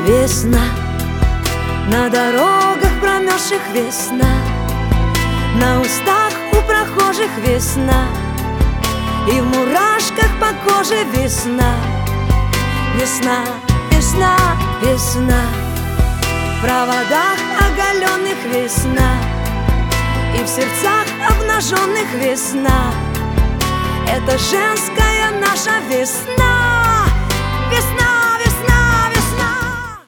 Весна, на дорогах промерзших весна, на устах у прохожих весна, и в мурашках по коже весна. Весна, весна, весна, в проводах оголенных весна, и в сердцах обнаженных весна. Это женская наша весна. Весна.